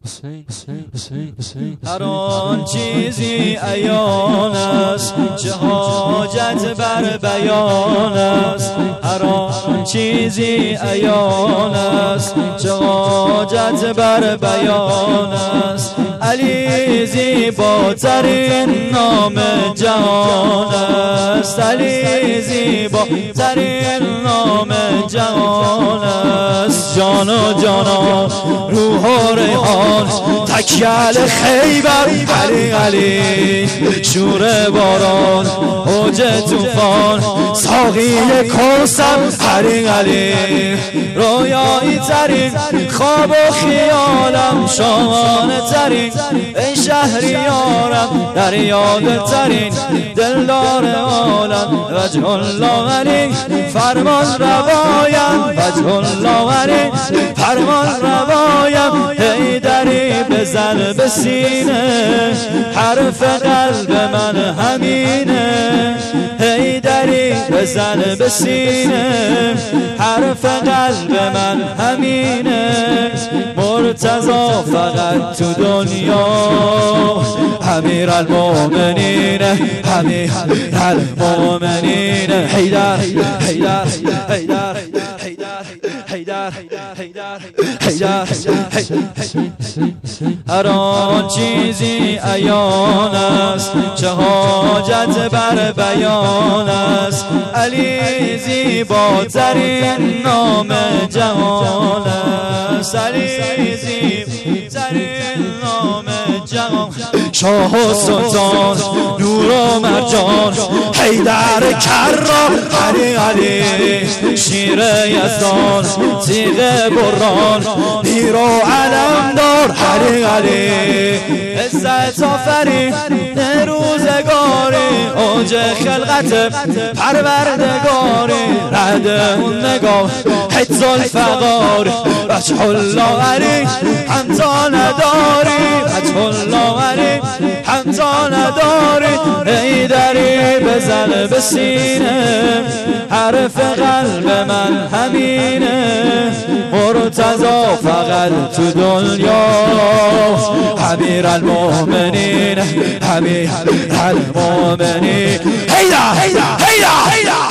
هر آن چیزی عیان است چه حاجت بر بیان است. هر آن چیزی عیان است چه حاجت بر بیان است. علی زیباترین نام جهان است. علی زیباترین نام جهان است. جان و جانان روح و ریحان تکیل خیبر علی علی شور باران اوج طوفان ساقی کوثر علی علی رویایی ترین خواب و خیالم شامانه ترین ای شهریارم در یاد ترین دلدار عالم وجه الله علی فرمان روایم وجه الله علی فرمان روایم حیدری بزن به سینه حرف قلب من همینه حیدری بزن به سینه حرف قلب من همینه مرتضی فقط تو دنیا امیر المؤمنین امیر المؤمنین حیدر حیدر حیدر حیدر حیدر حیدر هر آن چیزی عیان است چه حاجت بر بیان است. علی زیباترین نام جهان است. علی زیباترین نام جهان شاه و سلطان نور و مرجان حیدر کرام علی علی شیر یزدان تیغ بران نیر و علمدار علی علی عزت آفرین روزگاری اوج خلقت پروردگاری رد اون نگاه حج الفقار وجه الله علی همتا نداری وجه الله علی همتا نداری حیدری بزن به سینه حرف قلب من همینه مرتضی فقط تو دنیا امیر المؤمنین امیر المؤمنین حیدر حیدر حیدر حیدر